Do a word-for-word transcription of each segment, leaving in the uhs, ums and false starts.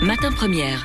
Matin Première.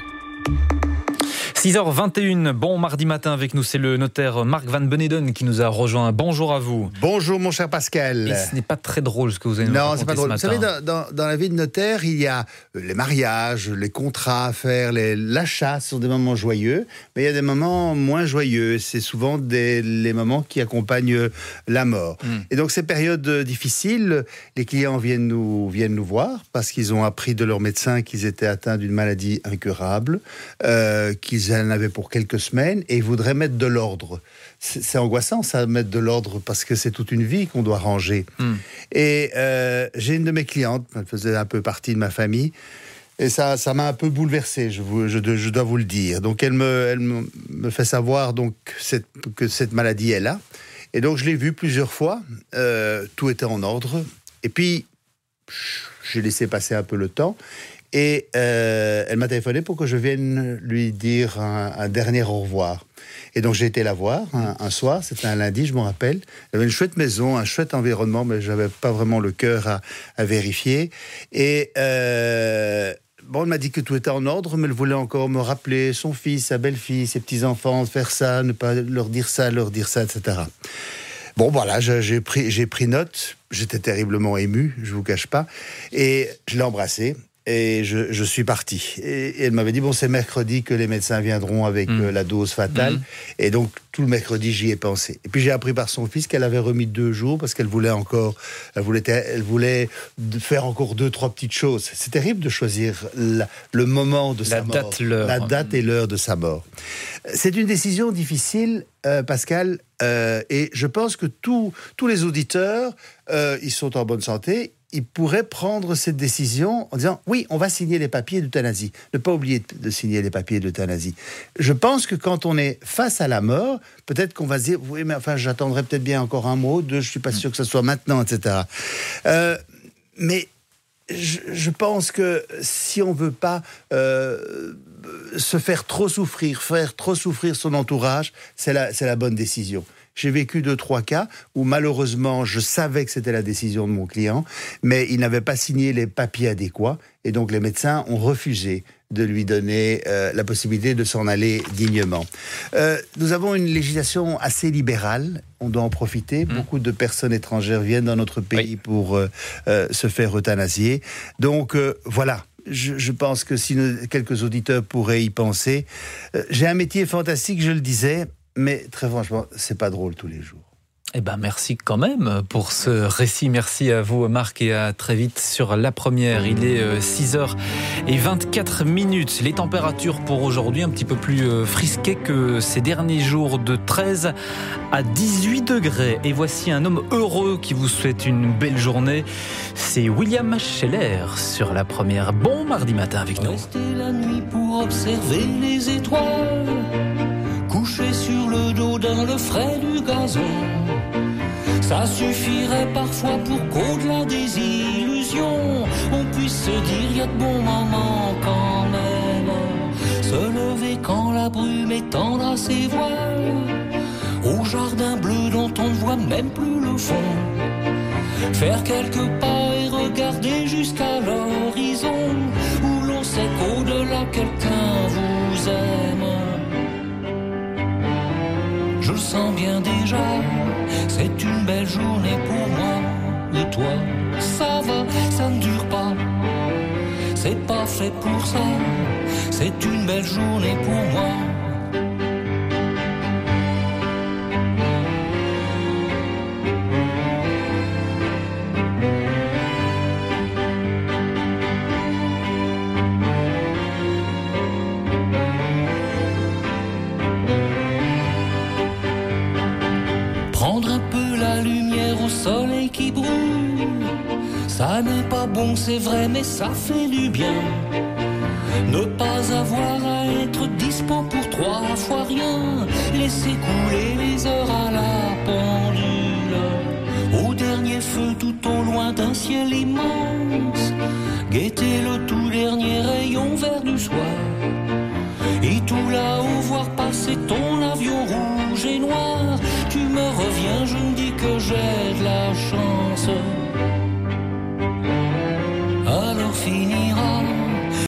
six heures vingt et une, bon mardi matin avec nous, c'est le notaire Marc Van Beneden qui nous a rejoint. Bonjour à vous. Bonjour mon cher Pascal. Et ce n'est pas très drôle ce que vous avez nous Non, raconté c'est pas drôle. ce Vous matin. savez, dans, dans, dans la vie de notaire, il y a les mariages, les contrats à faire, les, l'achat, ce sont des moments joyeux, mais il y a des moments moins joyeux. C'est souvent des, les moments qui accompagnent la mort. Mm. Et donc ces périodes difficiles, les clients viennent nous, viennent nous voir parce qu'ils ont appris de leur médecin qu'ils étaient atteints d'une maladie incurable, euh, qu'ils en avaient pour quelques semaines et ils voudraient mettre de l'ordre. C'est, c'est angoissant ça, mettre de l'ordre, parce que c'est toute une vie qu'on doit ranger. Mm. Et euh, j'ai une de mes clientes, elle faisait un peu partie de ma famille, et ça, ça m'a un peu bouleversé, je, vous, je, je dois vous le dire. Donc elle me, elle me, me fait savoir donc, cette, que cette maladie est là. Et donc je l'ai vue plusieurs fois, euh, tout était en ordre. Et puis, j'ai laissé passer un peu le temps. Et euh, elle m'a téléphoné pour que je vienne lui dire un, un dernier au revoir. Et donc j'ai été la voir un, un soir, c'était un lundi, je me rappelle. Elle avait une chouette maison, un chouette environnement, mais je n'avais pas vraiment le cœur à, à vérifier. Et euh, bon, elle m'a dit que tout était en ordre, mais elle voulait encore me rappeler son fils, sa belle-fille, ses petits-enfants, faire ça, ne pas leur dire ça, leur dire ça, et cetera. Bon, voilà, j'ai pris, j'ai pris note. J'étais terriblement ému, je ne vous cache pas. Et je l'ai embrassée. Et je, je suis parti. Et, et elle m'avait dit, bon, c'est mercredi que les médecins viendront avec mmh. euh, la dose fatale. Mmh. Et donc, tout le mercredi, j'y ai pensé. Et puis, j'ai appris par son fils qu'elle avait remis deux jours parce qu'elle voulait encore, elle voulait, elle voulait faire encore deux, trois petites choses. C'est terrible de choisir la, le moment de sa la mort. Date, l'heure. La date et l'heure de sa mort. C'est une décision difficile, euh, Pascal, euh, et je pense que tous, tous les auditeurs, euh, ils sont en bonne santé. Ils pourraient prendre cette décision en disant « Oui, on va signer les papiers d'euthanasie. » Ne pas oublier de signer les papiers d'euthanasie. Je pense que quand on est face à la mort, peut-être qu'on va se dire « Oui, mais enfin, j'attendrai peut-être bien encore un mois, deux, je ne suis pas sûr que ce soit maintenant, et cetera. Euh, » Mais je, je pense que si on ne veut pas euh, se faire trop souffrir, faire trop souffrir son entourage, c'est la, c'est la bonne décision. J'ai vécu deux, trois cas où malheureusement, je savais que c'était la décision de mon client, mais il n'avait pas signé les papiers adéquats. Et donc, les médecins ont refusé de lui donner euh, la possibilité de s'en aller dignement. Euh, nous avons une législation assez libérale. On doit en profiter. Mmh. Beaucoup de personnes étrangères viennent dans notre pays oui. pour euh, euh, se faire euthanasier. Donc, euh, voilà. Je, je pense que si nous, quelques auditeurs pourraient y penser. Euh, j'ai un métier fantastique, je le disais. Mais très franchement, c'est pas drôle tous les jours. Eh ben merci quand même pour ce récit. Merci à vous Marc et à très vite sur La Première. Il est six heures vingt-quatre minutes. Les températures pour aujourd'hui un petit peu plus frisquées que ces derniers jours, de treize à dix-huit degrés. Et voici un homme heureux qui vous souhaite une belle journée. C'est William Scheller sur La Première. Bon mardi matin avec nous. Rester la nuit pour observer les étoiles, couché sur le dos dans le frais du gazon. Ça suffirait parfois pour qu'au-delà des illusions, on puisse se dire y a de bons moments quand même. Se lever quand la brume étendra ses voiles, au jardin bleu dont on ne voit même plus le fond. Faire quelques pas et regarder jusqu'à l'horizon, où l'on sait qu'au-delà quelqu'un vous aime. Je le sens bien déjà, c'est une belle journée pour moi. Et toi, ça va, ça ne dure pas. C'est pas fait pour ça, c'est une belle journée pour moi. Prendre un peu la lumière au soleil qui brûle, ça n'est pas bon, c'est vrai, mais ça fait du bien. Ne pas avoir à être dispo pour trois fois rien, laisser couler les heures à la pendule, au dernier feu tout au loin d'un ciel immense, guetter le tout dernier